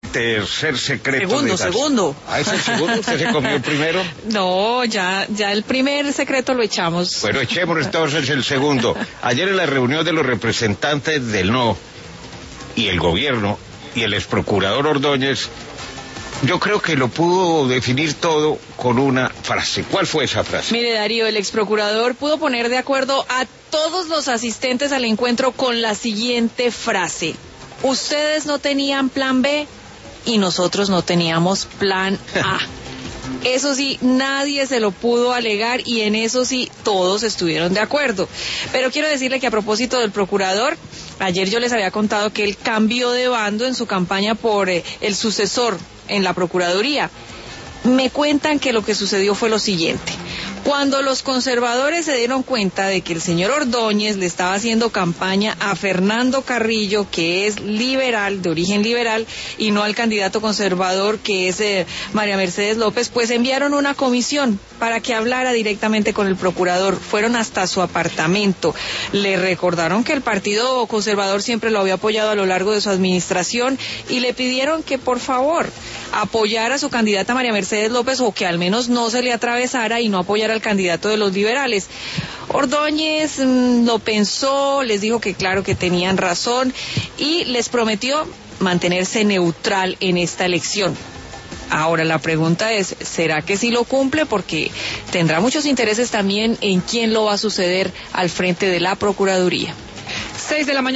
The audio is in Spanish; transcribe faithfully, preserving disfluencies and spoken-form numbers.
tercer secreto. Segundo, de gas. segundo. Ah, ¿es el segundo? ¿Usted se comió el primero? No, ya, ya el primer secreto lo echamos. Bueno, echemos entonces el segundo. Ayer en la reunión de los representantes del no y el gobierno y el exprocurador Ordóñez, yo creo que lo pudo definir todo con una frase. ¿Cuál fue esa frase? Mire, Darío, el exprocurador pudo poner de acuerdo a todos los asistentes al encuentro con la siguiente frase: ustedes no tenían plan B y nosotros no teníamos plan A. Eso sí, nadie se lo pudo alegar y en eso sí, todos estuvieron de acuerdo. Pero quiero decirle que a propósito del procurador, ayer yo les había contado que él cambió de bando en su campaña por eh, el sucesor en la Procuraduría. Me cuentan que lo que sucedió fue lo siguiente. Cuando los conservadores se dieron cuenta de que el señor Ordóñez le estaba haciendo campaña a Fernando Carrillo, que es liberal, de origen liberal, y no al candidato conservador, que es eh, María Mercedes López, pues enviaron una comisión para que hablara directamente con el procurador. Fueron hasta su apartamento. Le recordaron que el Partido Conservador siempre lo había apoyado a lo largo de su administración y le pidieron que, por favor, apoyara a su candidata María Mercedes López, o que al menos no se le atravesara y no apoyara al candidato de los liberales. Ordóñez mmm, lo pensó, les dijo que claro que tenían razón y les prometió mantenerse neutral en esta elección. Ahora la pregunta es, ¿será que sí lo cumple? Porque tendrá muchos intereses también en quién lo va a suceder al frente de la Procuraduría. Seis de la mañana.